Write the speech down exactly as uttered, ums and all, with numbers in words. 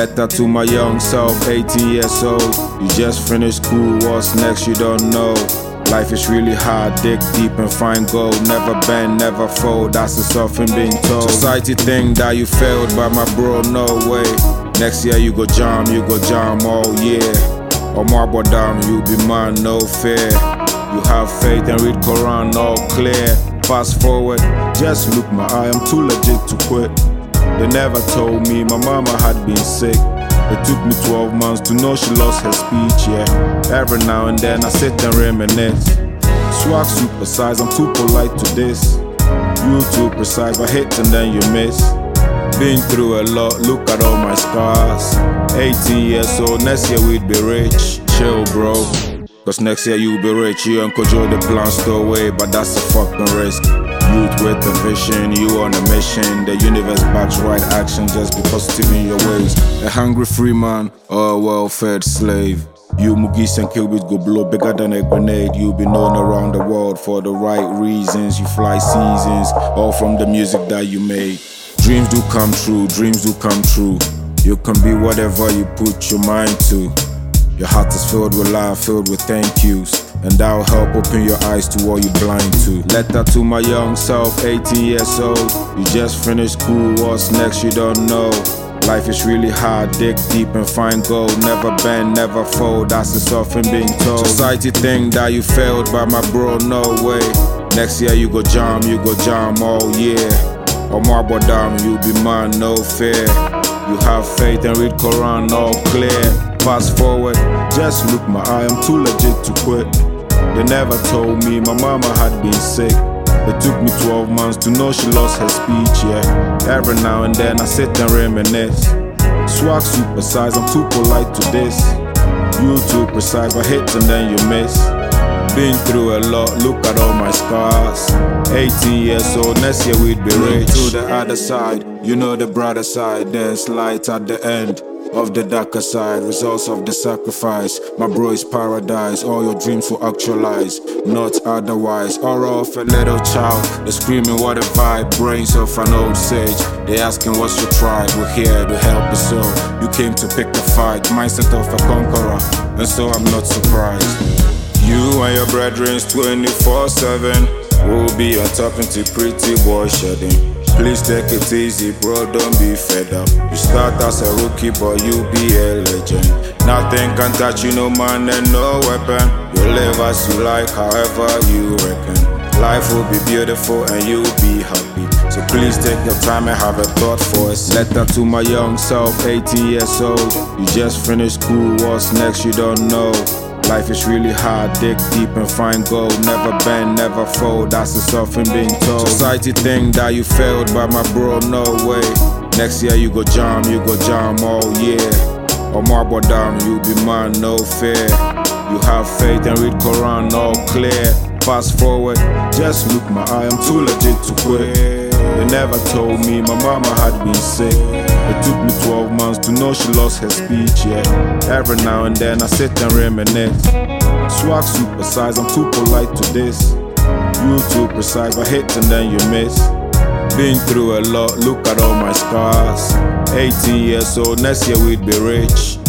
Letter to my young self, eighteen years old. You just finished school, what's next you don't know. Life is really hard, dig deep and find gold. Never bend, never fold, that's the something being told. Society think that you failed, but my bro, no way. Next year you go jam, you go jam all year. Or more down, you be man, no fear. You have faith and read Quran, all clear. Fast forward, just look my eye, I'm too legit to quit. They never told me my mama had been sick. It took me twelve months to know she lost her speech, yeah. Every now and then I sit and reminisce. Swag supersize, I'm too polite to this. You too precise, I hit and then you miss. Been through a lot, look at all my scars. eighteen years old, next year we'd be rich. Chill bro, cause next year you'll be rich. You and Kojo the plan stowed away, but that's a fucking risk. Youth with a vision, you on a mission. The universe backs right action, just be positive in your ways. A hungry free man or a well-fed slave. You Mugis and Kilbit go blow bigger than a grenade. You be known around the world for the right reasons. You fly seasons, all from the music that you make. Dreams do come true, dreams do come true. You can be whatever you put your mind to. Your heart is filled with love, filled with thank yous. And that will help open your eyes to what you're blind to. Letter to my young self, eighteen years old. You just finished school, what's next you don't know. Life is really hard, dig deep and find gold. Never bend, never fold, that's the something being told. Society think that you failed, but my bro, no way. Next year you go jam, you go jam all year. Or more down, you be man, no fear. You have faith and read Quran, all clear. Fast forward, just look my eye, I'm too legit to quit. They never told me my mama had been sick. It took me twelve months to know she lost her speech, yeah. Every now and then I sit and reminisce. Swag supersize, I'm too polite to this. You too precise, I hit and then you miss. Been through a lot, look at all my scars. eighteen years old, next year we'd be rich. To the other side, you know the brighter side. There's light at the end of the darker side, results of the sacrifice. My bro is paradise, all your dreams will actualize, not otherwise. Or of a little child, they're screaming what a vibe. Brains of an old sage, they asking what's your tribe. We're here to help us all. You came to pick a fight, mindset of a conqueror, and so I'm not surprised. You and your brethrens twenty-four seven will be on top into pretty boy shedding. Please take it easy, bro, don't be fed up. You start as a rookie, but you be a legend. Nothing can touch you, no man and no weapon. You live as you like, however you reckon. Life will be beautiful and you'll be happy. So please take your time and have a thought for us. Letter to my young self, eighteen years old. You just finished school, what's next you don't know. Life is really hard, dig deep and find gold. Never bend, never fold, that's the something being told. Society think that you failed, but my bro, no way. Next year you go jam, you go jam all year. Or more down, you be man, no fear. You have faith and read Quran, all clear. Fast forward, just look my eye, I'm too legit to quit. They never told me my mama had been sick. It took me twelve months to know she lost her speech, yeah. Every now and then I sit and reminisce. Swag supersize, I'm too polite to this. You too precise, I hit and then you miss. Been through a lot, look at all my scars. eighteen years old, next year we'd be rich.